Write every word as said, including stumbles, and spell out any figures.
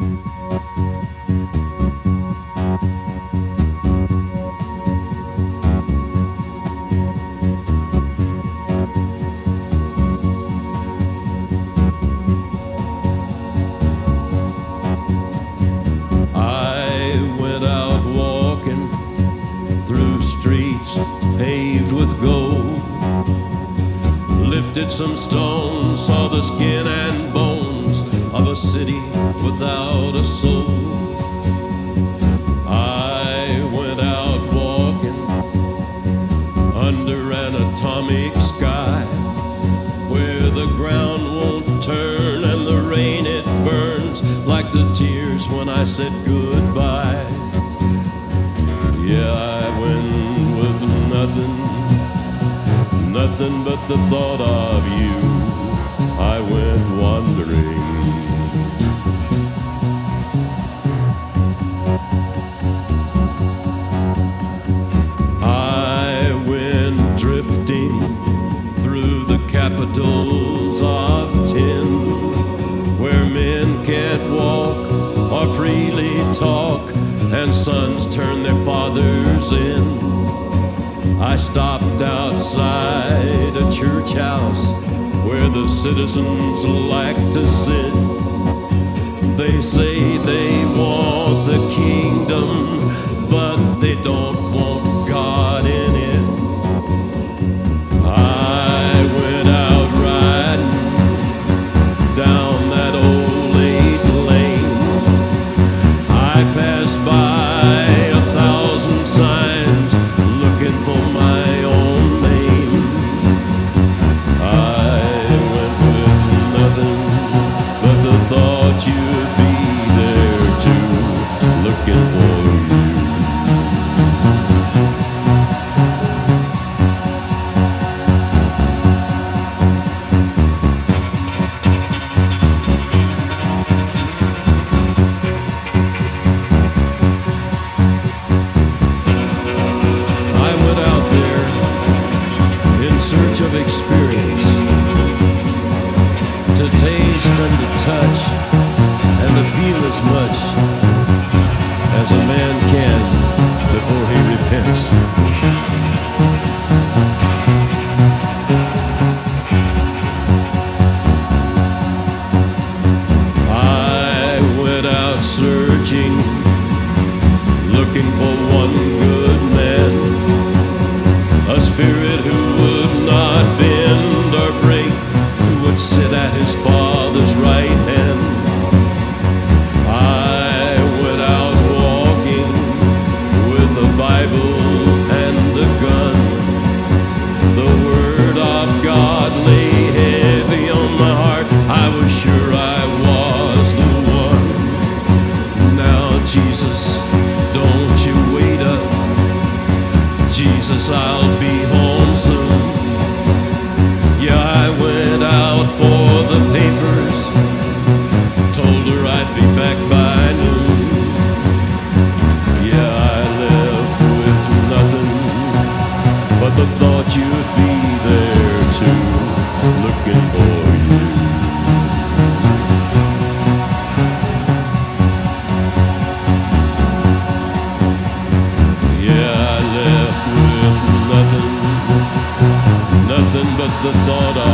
Paved with gold, lifted some stones, saw the skin and bones of a city without a soul. I went out walking under an atomic sky, where the ground won't turn and the rain it burns like the tears when I said goodbye. Yeah, I went with nothing, nothing but the thought of you. I went wandering. I went drifting through the capitals of tin, where men can't walk or freely talk, and sons turn their fathers in. I stopped outside a church house where the citizens like to sit. They say they want the kingdom, but they don't want God in it. I went out riding down that old eight lane. I passed by a thousand signs looking for my own name. I went with nothing but the thought you'd be there too, looking for you. Search of experience, to taste and to touch and to feel as much as a man can before he repents. I went out searching, looking for one good man, a spirit who would not bend or break, who would sit at his Father's right hand. I went out walking with the Bible and the gun. The Word of God lay heavy on my heart. I was sure I was the one. Now, Jesus, don't you wait up. Jesus, I'll be home soon. Yeah, I went out for the papers, told her I'd be back by noon. Yeah, I left with nothing but the thought you'd be there too, looking for you. Yeah, I left with nothing, nothing but the thought of